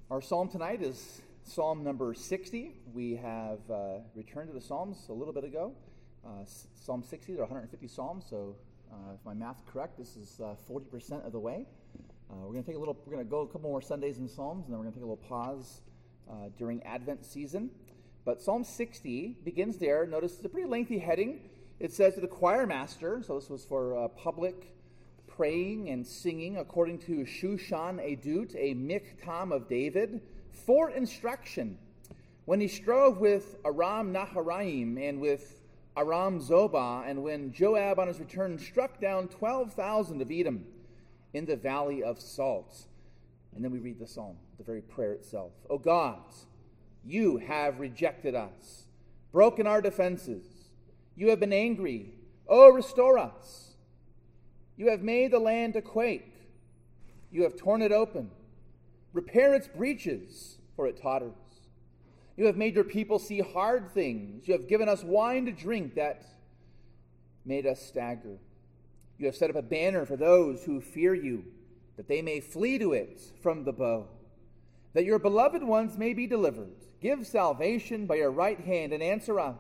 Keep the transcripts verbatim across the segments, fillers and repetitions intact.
Our psalm tonight is Psalm number sixty. We have uh, returned to the Psalms a little bit ago. Uh, Psalm sixty, there are one hundred fifty Psalms, so uh, if my math is correct, this is uh, forty percent of the way. Uh, we're going to take a little. We're going to go a couple more Sundays in Psalms, and then we're going to take a little pause uh, during Advent season. But Psalm sixty begins there. Notice it's a pretty lengthy heading. It says to the choir master. So this was for uh, public praying and singing according to Shushan Edut, a miktam of David, for instruction. When he strove with Aram Naharaim and with Aram Zobah, and when Joab on his return struck down twelve thousand of Edom in the valley of Salt. And then we read the psalm, the very prayer itself. O God, you have rejected us, broken our defenses. You have been angry. Oh, restore us. You have made the land to quake. You have torn it open. Repair its breaches, for it totters. You have made your people see hard things. You have given us wine to drink that made us stagger. You have set up a banner for those who fear you, that they may flee to it from the bow, that your beloved ones may be delivered. Give salvation by your right hand and answer us.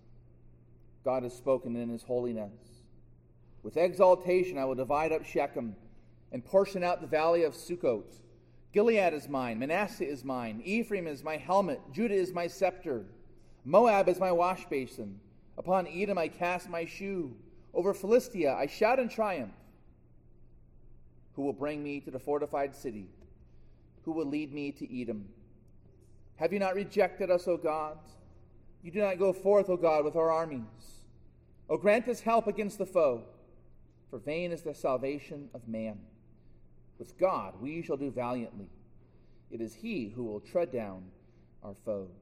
God has spoken in his holiness. With exaltation I will divide up Shechem and portion out the valley of Sukkot. Gilead is mine, Manasseh is mine, Ephraim is my helmet, Judah is my scepter, Moab is my wash basin. Upon Edom I cast my shoe. Over Philistia I shout in triumph. Who will bring me to the fortified city? Who will lead me to Edom? Have you not rejected us, O God? You do not go forth, O God, with our armies. O grant us help against the foe, for vain is the salvation of man. With God we shall do valiantly. It is he who will tread down our foes.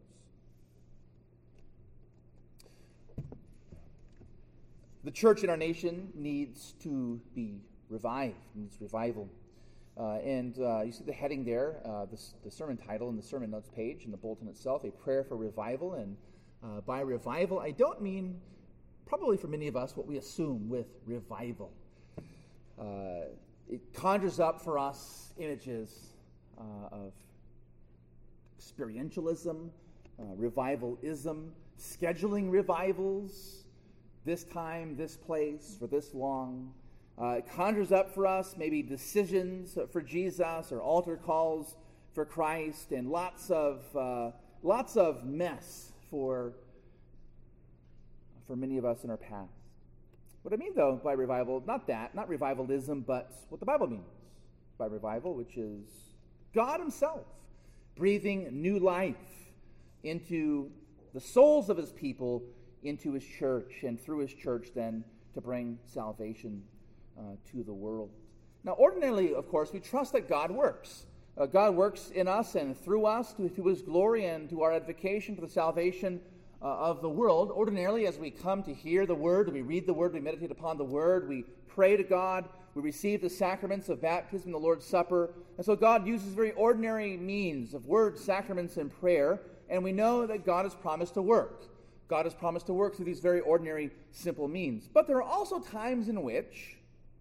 The church in our nation needs to be revived, needs revival. Uh, and uh, you see the heading there, uh, the, the sermon title in the sermon notes page in the bulletin itself, A Prayer for Revival. And uh, by revival, I don't mean, probably for many of us, what we assume with revival. Uh, it conjures up for us images uh, of experientialism, uh, revivalism, scheduling revivals, this time, this place, for this long. Uh, it conjures up for us maybe decisions for Jesus or altar calls for Christ, and lots of uh, lots of mess for for many of us in our past. What I mean, though, by revival, not that, not revivalism, but what the Bible means by revival, which is God himself breathing new life into the souls of his people, into his church, and through his church then to bring salvation uh, to the world. Now, ordinarily, of course, we trust that God works. Uh, God works in us and through us to, to his glory and to our edification, for the salvation Uh, of the world. Ordinarily, as we come to hear the word, we read the word, we meditate upon the word, we pray to God, we receive the sacraments of baptism and the Lord's Supper. And so God uses very ordinary means of words, sacraments, and prayer, and we know that God has promised to work. God has promised to work through these very ordinary, simple means. But there are also times in which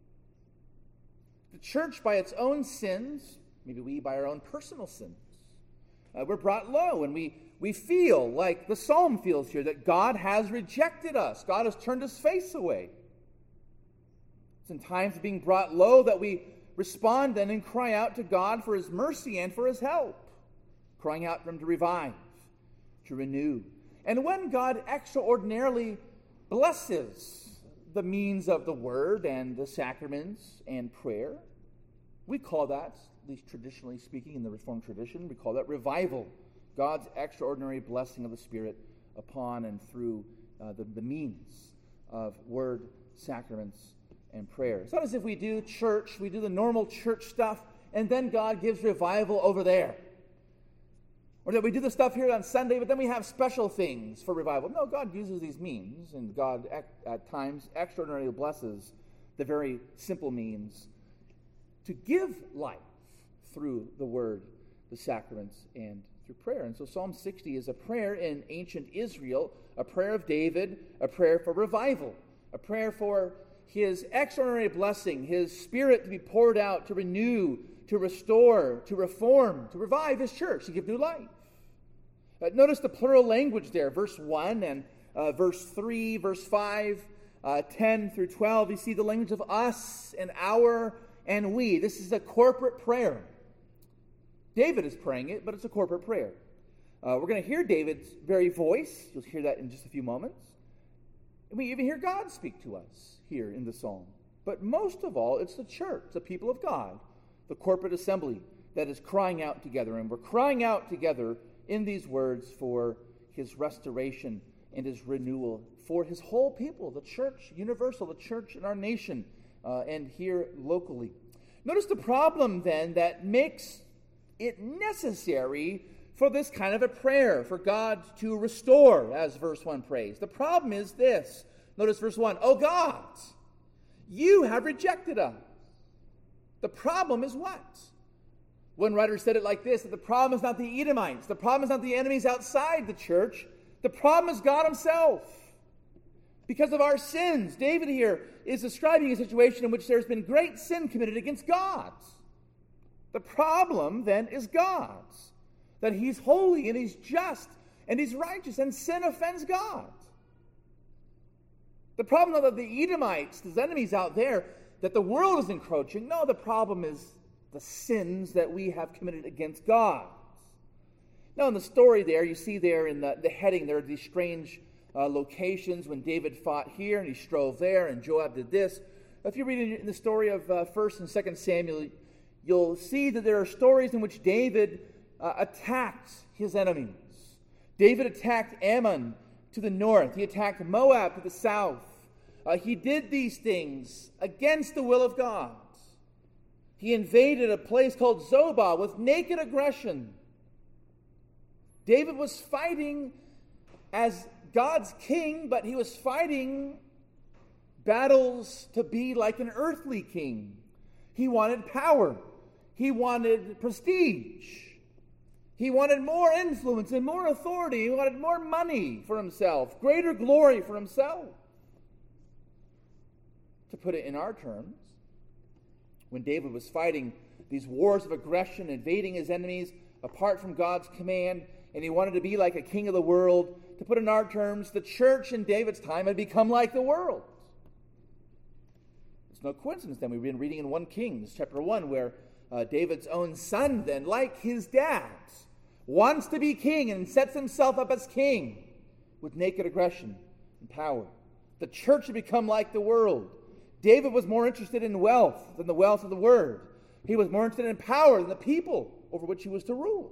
the church, by its own sins, maybe we by our own personal sins, uh, we're brought low, and we We feel like the psalm feels here, that God has rejected us. God has turned his face away. It's in times of being brought low that we respond then and cry out to God for his mercy and for his help, crying out for him to revive, to renew. And when God extraordinarily blesses the means of the word and the sacraments and prayer, we call that, at least traditionally speaking in the Reformed tradition, we call that revival. God's extraordinary blessing of the Spirit upon and through uh, the, the means of word, sacraments, and prayer. It's not as if we do church, we do the normal church stuff, and then God gives revival over there. Or that we do the stuff here on Sunday, but then we have special things for revival. No, God uses these means, and God at times extraordinarily blesses the very simple means to give life through the word, the sacraments, and through prayer. And so Psalm sixty is a prayer in ancient Israel, a prayer of David, a prayer for revival, a prayer for his extraordinary blessing, his Spirit to be poured out, to renew, to restore, to reform, to revive his church, to give new life. Uh, notice the plural language there, verse one and uh, verse three, verse five, uh, ten through twelve. You see the language of us and our and we. This is a corporate prayer. David is praying it, but it's a corporate prayer. Uh, we're going to hear David's very voice. You'll hear that in just a few moments. And we even hear God speak to us here in the psalm. But most of all, it's the church, the people of God, the corporate assembly that is crying out together. And we're crying out together in these words for his restoration and his renewal for his whole people, the church universal, the church in our nation, uh, and here locally. Notice the problem then that makes it necessary for this kind of a prayer, for God to restore, as verse one prays. The problem is this. Notice verse one, "O God, you have rejected us." The problem is what? One writer said it like this, that the problem is not the Edomites. The problem is not the enemies outside the church. The problem is God himself. Because of our sins, David here is describing a situation in which there's been great sin committed against God. The problem then is God's. That he's holy and he's just and he's righteous, and sin offends God. The problem not that the Edomites, the enemies out there, that the world is encroaching. No, the problem is the sins that we have committed against God. Now in the story there, you see there in the, the heading, there are these strange uh, locations when David fought here and he strove there and Joab did this. If you read in the story of uh, First and Second Samuel, you'll see that there are stories in which David uh, attacked his enemies. David attacked Ammon to the north. He attacked Moab to the south. Uh, he did these things against the will of God. He invaded a place called Zobah with naked aggression. David was fighting as God's king, but he was fighting battles to be like an earthly king. He wanted power. He wanted prestige. He wanted more influence and more authority. He wanted more money for himself, greater glory for himself. To put it in our terms, when David was fighting these wars of aggression, invading his enemies apart from God's command, and he wanted to be like a king of the world, to put it in our terms, the church in David's time had become like the world. It's no coincidence then. We've been reading in First Kings chapter one where uh, David's own son then, like his dad, wants to be king and sets himself up as king with naked aggression and power. The church had become like the world. David was more interested in wealth than the wealth of the word. He was more interested in power than the people over which he was to rule.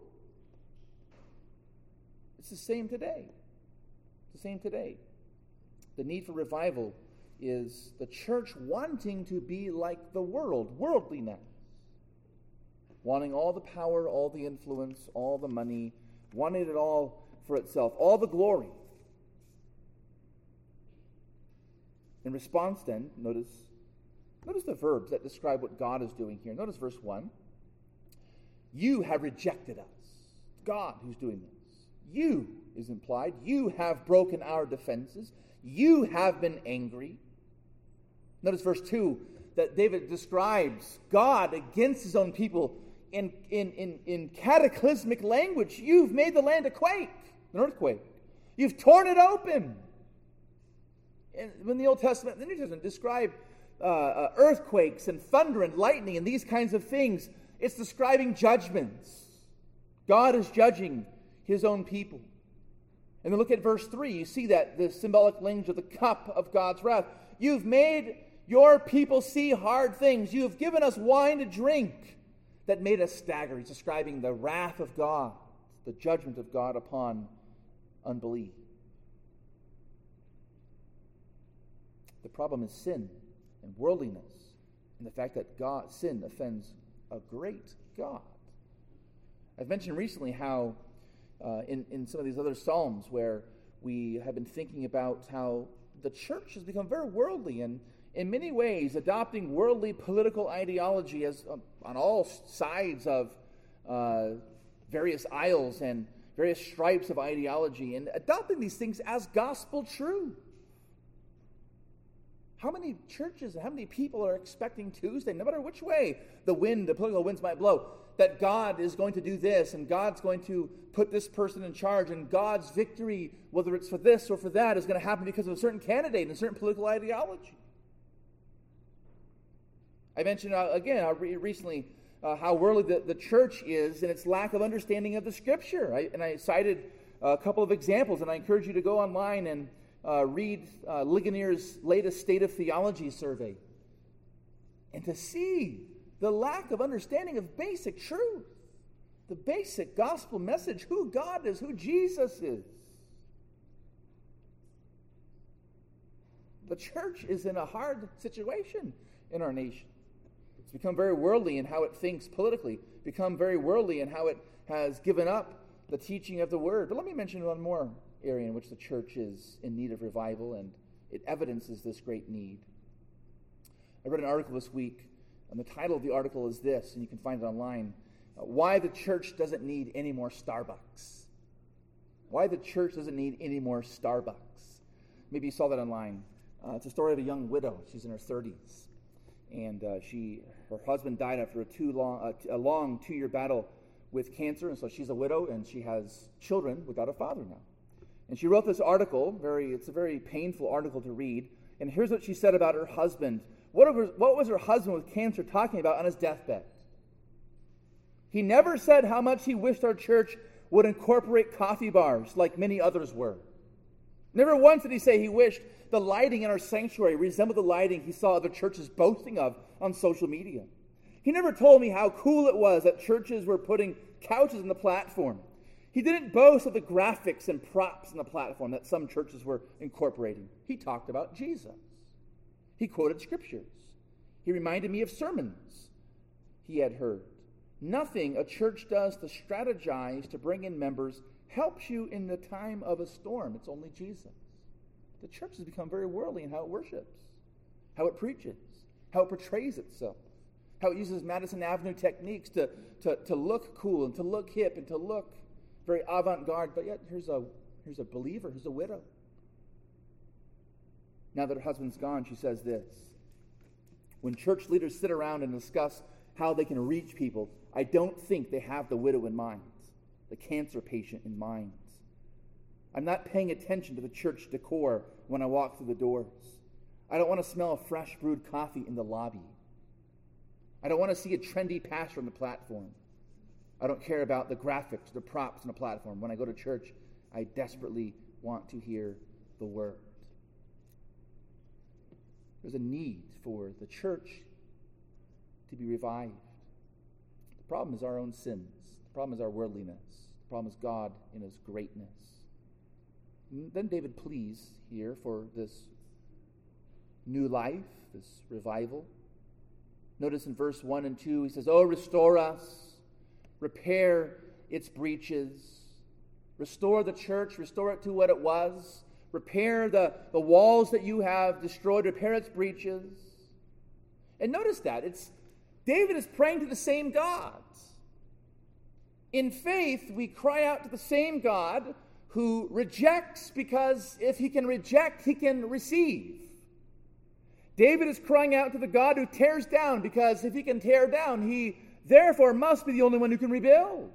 It's the same today. It's the same today. The need for revival is the church wanting to be like the world, worldliness. Wanting all the power, all the influence, all the money, wanting it all for itself, all the glory. In response then, notice, notice the verbs that describe what God is doing here. Notice verse one. You have rejected us. It's God who's doing this. You is implied. You have broken our defenses. You have been angry. Notice verse two, that David describes God against his own people in, in, in, in cataclysmic language. You've made the land a quake, an earthquake. You've torn it open. And when the Old Testament and the New Testament describe uh, uh, earthquakes and thunder and lightning and these kinds of things, it's describing judgments. God is judging his own people. And then look at verse three. You see that, the symbolic language of the cup of God's wrath. You've made your people see hard things. You have given us wine to drink that made us stagger. He's describing the wrath of God, the judgment of God upon unbelief. The problem is sin and worldliness, and the fact that God, sin offends a great God. I've mentioned recently how uh, in, in some of these other Psalms where we have been thinking about how the church has become very worldly and in many ways adopting worldly political ideology as uh, on all sides of uh, various aisles and various stripes of ideology, and adopting these things as gospel truth. How many churches and how many people are expecting Tuesday, no matter which way the wind, the political winds might blow, that God is going to do this, and God's going to put this person in charge, and God's victory, whether it's for this or for that, is going to happen because of a certain candidate and a certain political ideology. I mentioned, uh, again, uh, re- recently, uh, how worldly the, the church is and its lack of understanding of the Scripture. I, and I cited a couple of examples, and I encourage you to go online and uh, read uh, Ligonier's latest State of Theology survey, and to see the lack of understanding of basic truth, the basic gospel message, who God is, who Jesus is. The church is in a hard situation in our nation. It's become very worldly in how it thinks politically, become very worldly in how it has given up the teaching of the Word. But let me mention one more area in which the church is in need of revival, and it evidences this great need. I read an article this week, and the title of the article is this, and you can find it online: uh, Why the Church Doesn't Need Any More Starbucks. Why the church doesn't need any more Starbucks. Maybe you saw that online. Uh, it's a story of a young widow. She's in her thirties. And uh, she, her husband died after a, too long, uh, t- a long two-year battle with cancer, and so she's a widow, and she has children without a father now. And she wrote this article. Very, it's a very painful article to read. And here's what she said about her husband. What, was, what was her husband with cancer talking about on his deathbed? He never said how much he wished our church would incorporate coffee bars like many others were. Never once did he say he wished the lighting in our sanctuary resembled the lighting he saw other churches boasting of on social media. He never told me how cool it was that churches were putting couches on the platform. He didn't boast of the graphics and props on the platform that some churches were incorporating. He talked about Jesus. He quoted scriptures. He reminded me of sermons he had heard. Nothing a church does to strategize to bring in members helps you in the time of a storm. It's only Jesus. The church has become very worldly in how it worships, how it preaches, how it portrays itself, how it uses Madison Avenue techniques to, to, to look cool and to look hip and to look very avant-garde. But yet here's a, here's a believer, here's a widow. Now that her husband's gone, she says this: when church leaders sit around and discuss how they can reach people, I don't think they have the widow in mind, the cancer patient in mind. I'm not paying attention to the church decor when I walk through the doors. I don't want to smell a fresh brewed coffee in the lobby. I don't want to see a trendy pastor on the platform. I don't care about the graphics, the props on the platform. When I go to church, I desperately want to hear the word. There's a need for the church to be revived. The problem is our own sins. The problem is our worldliness. The problem is God in his greatness. And then David pleads here for this new life, this revival. Notice in verse one and two, he says, "Oh, restore us, repair its breaches, restore the church, restore it to what it was, repair the, the walls that you have destroyed, repair its breaches." And notice that, it's David is praying to the same God. In faith, we cry out to the same God who rejects, because if he can reject, he can receive. David is crying out to the God who tears down, because if he can tear down, he therefore must be the only one who can rebuild.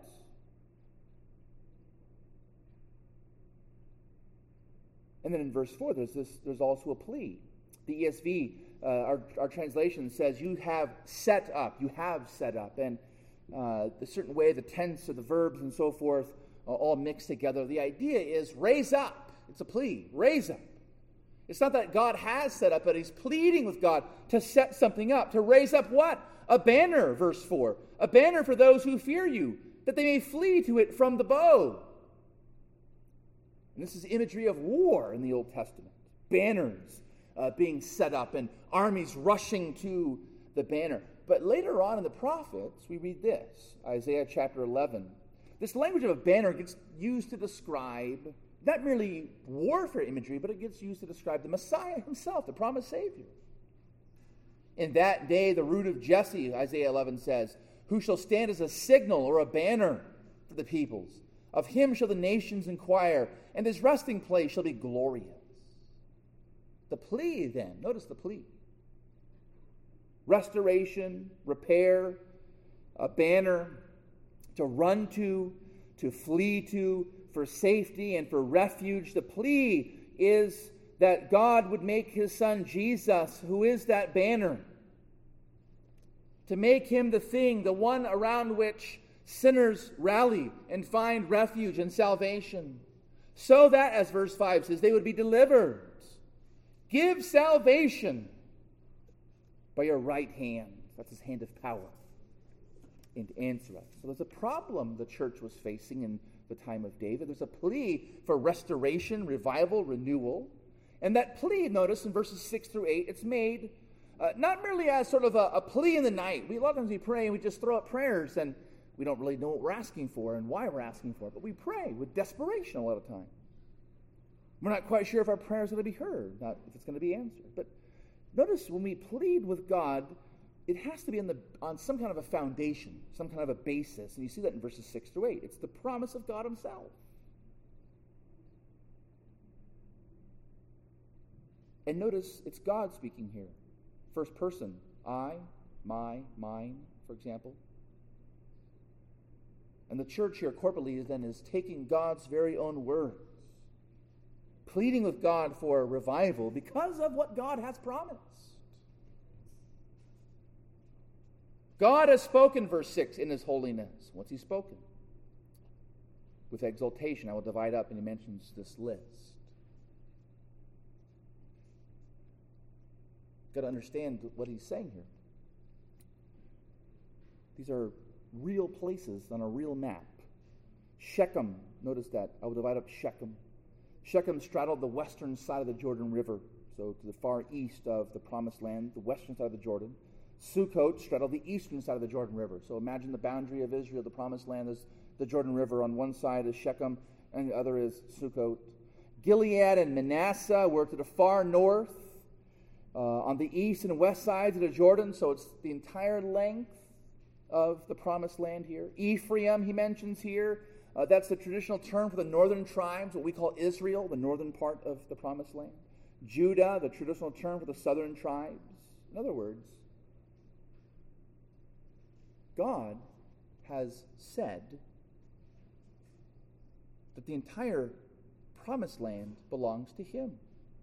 And then in verse four, there's this. There's also a plea. The E S V, uh, our, our translation says, "You have set up." You have set up, and uh, the certain way the tense or the verbs and so forth uh, all mixed together. The idea is raise up. It's a plea. Raise up. It's not that God has set up, but he's pleading with God to set something up. To raise up what? A banner, verse four. A banner for those who fear you, that they may flee to it from the bow. And this is imagery of war in the Old Testament. Banners uh, being set up and armies rushing to the banner. But later on in the prophets, we read this, Isaiah chapter eleven. This language of a banner gets used to describe not merely warfare imagery, but it gets used to describe the Messiah himself, the promised Savior. In that day, the root of Jesse, Isaiah eleven says, who shall stand as a signal or a banner for the peoples. Of him shall the nations inquire, and his resting place shall be glorious. The plea then, notice the plea. Restoration, repair, a banner to run to, to flee to, for safety and for refuge. The plea is that God would make his Son Jesus, who is that banner, to make him the thing, the one around which sinners rally and find refuge and salvation, so that, as verse five says, they would be delivered. Give salvation by your right hand. That's his hand of power. And to answer us. So there's a problem the church was facing in the time of David. There's a plea for restoration, revival, renewal. And that plea, notice in verses six through eight, it's made uh, not merely as sort of a, a plea in the night. We, a lot of times we pray and we just throw up prayers and we don't really know what we're asking for and why we're asking for it. But we pray with desperation a lot of time. We're not quite sure if our prayer is going to be heard, not if it's going to be answered. But notice when we plead with God, it has to be on, the, on some kind of a foundation, some kind of a basis. And you see that in verses six through eight. It's the promise of God himself. And notice it's God speaking here. First person, I, my, mine, for example. And the church here corporately then is taking God's very own words, pleading with God for revival because of what God has promised. God has spoken, verse six, in his holiness. What's he spoken? With exaltation, I will divide up, and he mentions this list. Got to understand what he's saying here. These are real places on a real map. Shechem, notice that. I will divide up Shechem. Shechem straddled the western side of the Jordan River, so to the far east of the Promised Land, the western side of the Jordan. Sukkot straddled the eastern side of the Jordan River. So imagine the boundary of Israel, the Promised Land is the Jordan River. On one side is Shechem, and the other is Sukkot. Gilead and Manasseh were to the far north, uh, on the east and west sides of the Jordan, so it's the entire length of the Promised Land here. Ephraim, he mentions here. Uh, that's the traditional term for the northern tribes, what we call Israel, the northern part of the Promised Land. Judah, the traditional term for the southern tribes. In other words, God has said that the entire Promised Land belongs to him.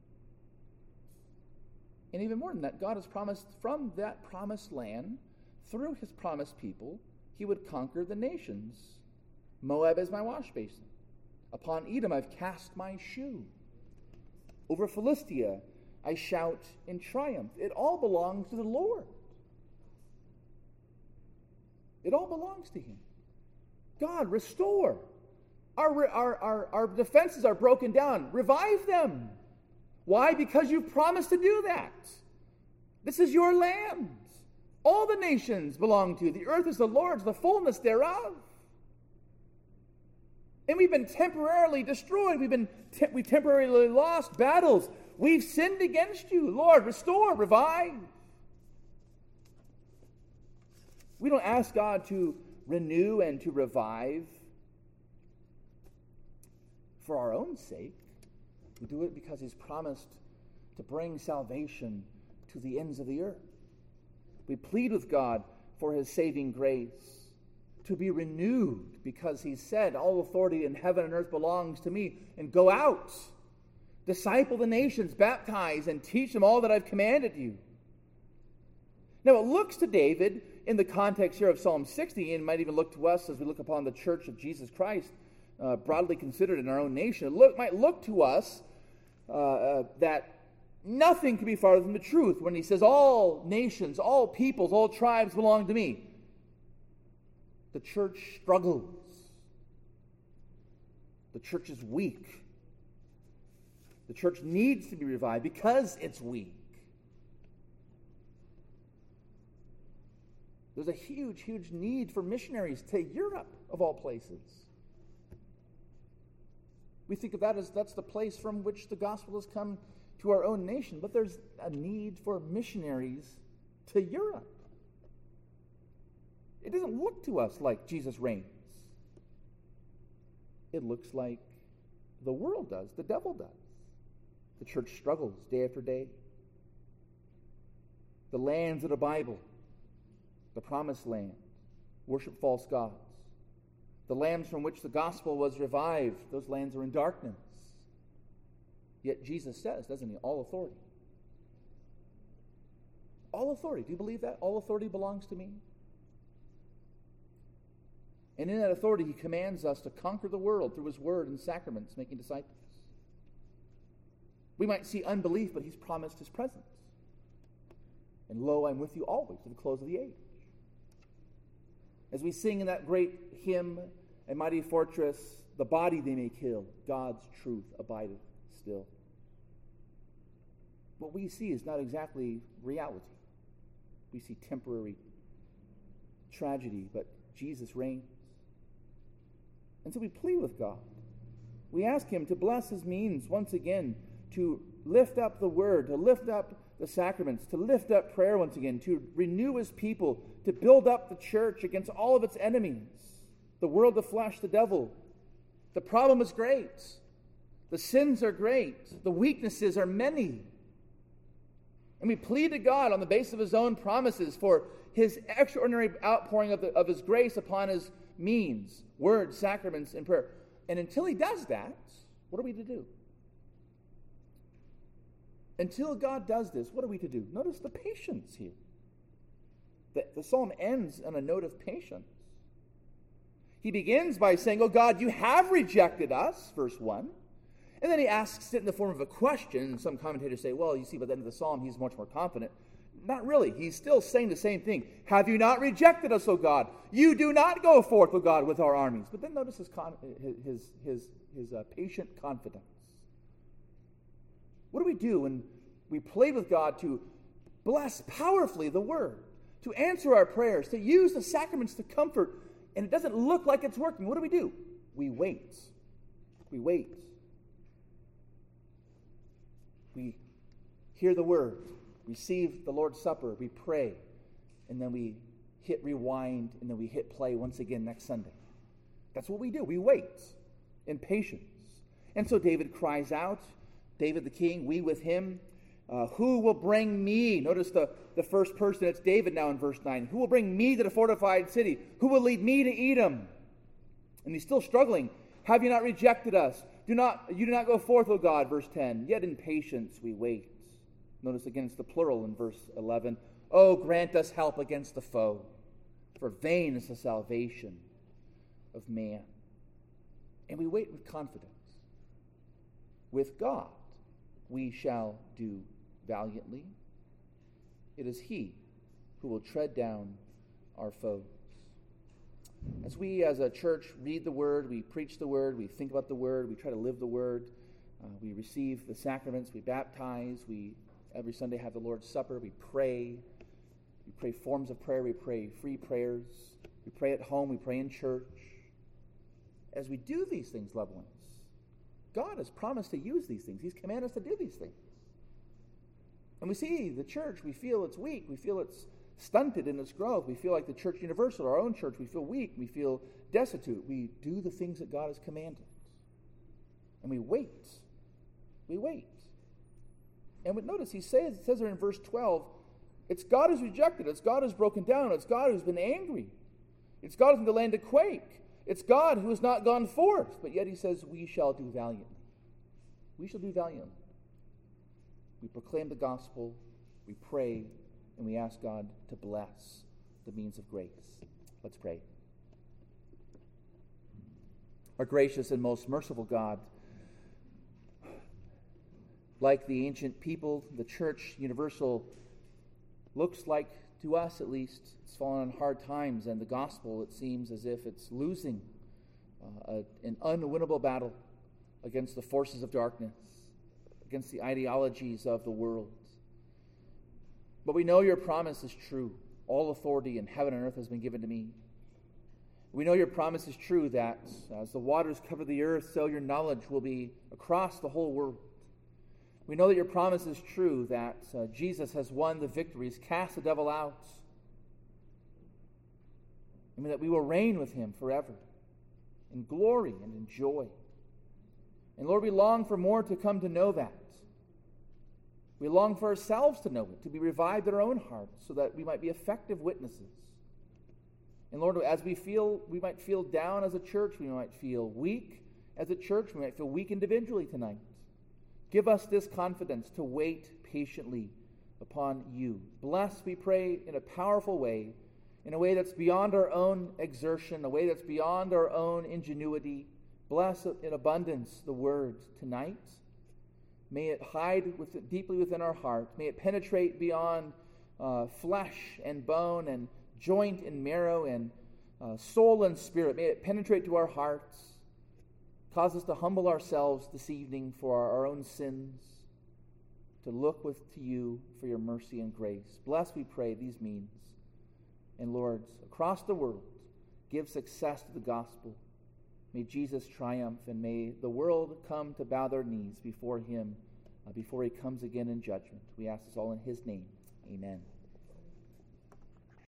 And even more than that, God has promised from that Promised Land, through his promised people, he would conquer the nations. Moab is my wash basin. Upon Edom I've cast my shoe. Over Philistia I shout in triumph. It all belongs to the Lord. It all belongs to him. God, restore. Our, our, our, our defenses are broken down. Revive them. Why? Because you've promised to do that. This is your land. All the nations belong to you. The earth is the Lord's, the fullness thereof. And we've been temporarily destroyed. We've been te- we've temporarily lost battles. We've sinned against you. Lord, restore, revive. We don't ask God to renew and to revive for our own sake. We do it because he's promised to bring salvation to the ends of the earth. We plead with God for his saving grace, to be renewed, because he said, all authority in heaven and earth belongs to me. And go out, disciple the nations, baptize, and teach them all that I've commanded you. Now it looks to David, in the context here of Psalm sixty, and might even look to us as we look upon the church of Jesus Christ, uh, broadly considered in our own nation, it look, might look to us uh, uh, that nothing can be farther from the truth when he says all nations, all peoples, all tribes belong to me. The church struggles. The church is weak. The church needs to be revived because it's weak. There's a huge, huge need for missionaries to Europe, of all places. We think of that as that's the place from which the gospel has come to our own nation, but there's a need for missionaries to Europe. It doesn't look to us like Jesus reigns. It looks like the world does, the devil does. The church struggles day after day. The lands of the Bible, the promised land, worship false gods. The lands from which the gospel was revived, those lands are in darkness. Yet Jesus says, doesn't he, all authority. All authority. Do you believe that? All authority belongs to me. And in that authority, he commands us to conquer the world through his word and sacraments, making disciples. We might see unbelief, but he's promised his presence. And lo, I'm with you always to the close of the age. As we sing in that great hymn, A Mighty Fortress, the body they may kill, God's truth abideth still. What we see is not exactly reality. We see temporary tragedy, but Jesus reigns. And so we plead with God. We ask him to bless his means once again, to lift up the word, to lift up the sacraments, to lift up prayer once again, to renew his people, to build up the church against all of its enemies, the world, the flesh, the devil. The problem is great. The sins are great. The weaknesses are many. And we plead to God on the basis of his own promises for his extraordinary outpouring of, the, of his grace upon his means, words, sacraments, and prayer. And until he does that, what are we to do? Until God does this, what are we to do? Notice the patience here. The, the psalm ends on a note of patience. He begins by saying, oh God, you have rejected us, verse one. And then he asks it in the form of a question. And some commentators say, well, you see, by the end of the psalm, he's much more confident. Not really. He's still saying the same thing. Have you not rejected us, O God? You do not go forth, O God, with our armies. But then notice his, con- his, his, his uh, patient confidence. What do we do when we plead with God to bless powerfully the word, to answer our prayers, to use the sacraments to comfort, and it doesn't look like it's working? What do we do? We wait. We wait. We hear the word, receive the Lord's Supper, we pray, and then we hit rewind, and then we hit play once again next Sunday. That's what we do. We wait in patience. And so David cries out, David the king, we with him, uh, who will bring me? Notice the, the first person, it's David now in verse nine. Who will bring me to the fortified city? Who will lead me to Edom? And he's still struggling. Have you not rejected us? Do not you do not go forth, O God, verse ten. Yet in patience we wait. Notice again it's the plural in verse eleven. Oh, grant us help against the foe, for vain is the salvation of man. And we wait with confidence. With God we shall do valiantly. It is he who will tread down our foes. As we as a church read the word, we preach the word, we think about the word, we try to live the word, uh, we receive the sacraments, we baptize, we every Sunday have the Lord's Supper, we pray, we pray forms of prayer, we pray free prayers, we pray at home, we pray in church. As we do these things, loved ones, God has promised to use these things. He's commanded us to do these things. And we see the church, we feel it's weak, we feel it's stunted in its growth. We feel like the church universal, our own church, we feel weak, we feel destitute. We do the things that God has commanded. And we wait. We wait. And we, notice he says, it says there in verse twelve, it's God who's rejected, it's God who's broken down, it's God who's been angry. It's God who's in the land to quake. It's God who has not gone forth. But yet he says, we shall do valiantly. We shall do valiantly. We proclaim the gospel, we pray, and we ask God to bless the means of grace. Let's pray. Our gracious and most merciful God, like the ancient people, the church universal looks like, to us at least, it's fallen on hard times, and the gospel, it seems as if it's losing uh, a, an unwinnable battle against the forces of darkness, against the ideologies of the world. But we know your promise is true. All authority in heaven and earth has been given to me. We know your promise is true, that as the waters cover the earth, so your knowledge will be across the whole world. We know that your promise is true, that uh, Jesus has won the victories, cast the devil out, and that we will reign with him forever in glory and in joy. And Lord, we long for more to come to know that. We long for ourselves to know it, to be revived in our own hearts, so that we might be effective witnesses. And Lord, as we feel, we might feel down as a church, we might feel weak as a church, we might feel weak individually tonight. Give us this confidence to wait patiently upon you. Bless, we pray, in a powerful way, in a way that's beyond our own exertion, a way that's beyond our own ingenuity. Bless in abundance the word tonight. May it hide with, deeply within our heart. May it penetrate beyond uh, flesh and bone and joint and marrow and uh, soul and spirit. May it penetrate to our hearts. Cause us to humble ourselves this evening for our, our own sins, to look with to you for your mercy and grace. Bless, we pray, these means. And Lord, across the world, give success to the gospel. May Jesus triumph, and may the world come to bow their knees before him, uh, before he comes again in judgment. We ask this all in his name. Amen.